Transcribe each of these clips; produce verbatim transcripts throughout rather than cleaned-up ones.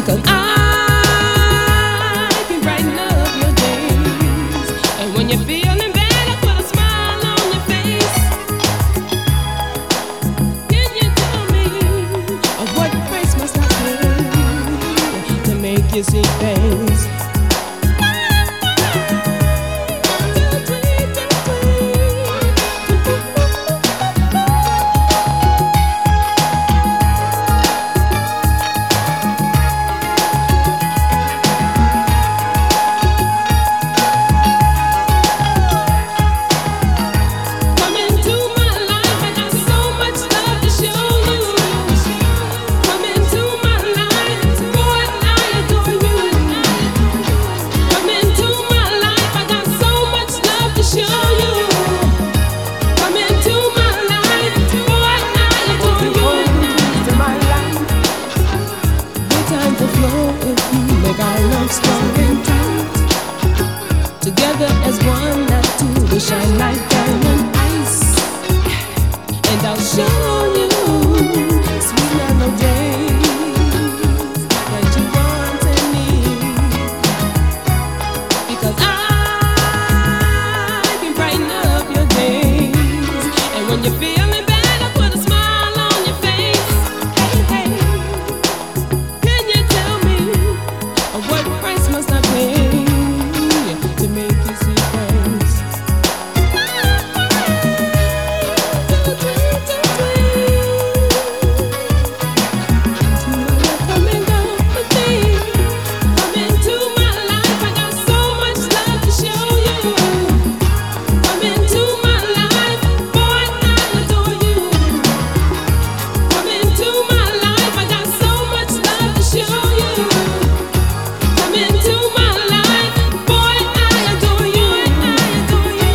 'Cause I can brighten up your days. And when you're feeling bad, I put a smile on your face. Can you tell me of what price must I pay to make you see things? Together as one, not two, we shine like diamond ice. And I'll show you sweet melodies that you want and need. Because I can brighten up your days. And when you're feeling bad, I put a smile on your face. Hey, hey, can you tell me what price must I pay to make you see things? Come and go with me. Come into my life. I got so much love to show you. Come into my life, boy, I adore you. Come into my life. I got so much love to show you. Come into my life, boy, I adore you. I adore you.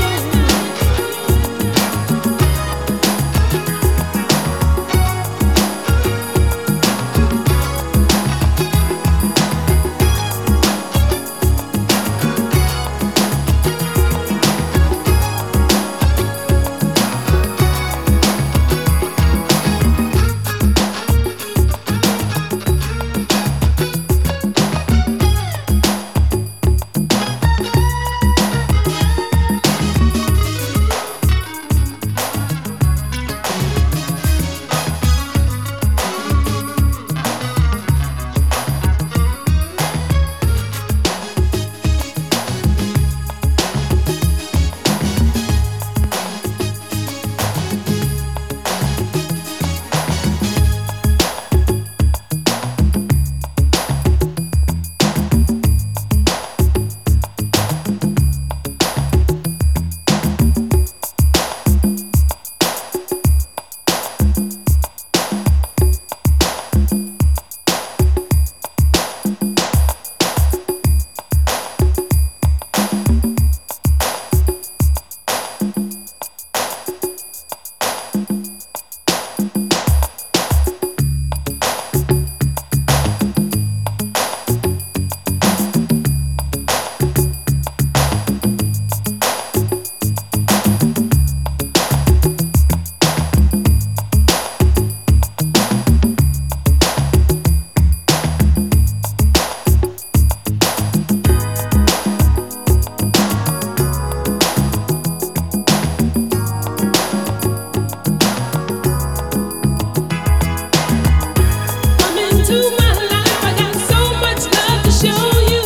Come into my life. I got so much love to show you.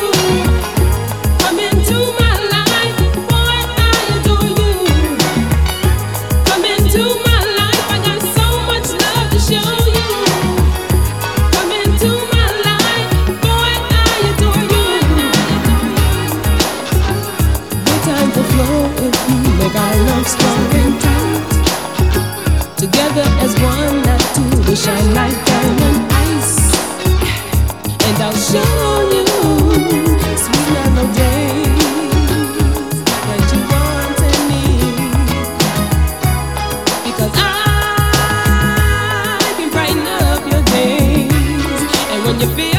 Come into my life, boy, I adore you. Come into my life. I got so much love to show you. Come into my life, boy, I adore you. Good time to flow if you make our love strong and tight. Together as one, not two, we shine like diamond ice. And I'll show you sweet melodies that you want and need. Because I can brighten up your days. And when you feel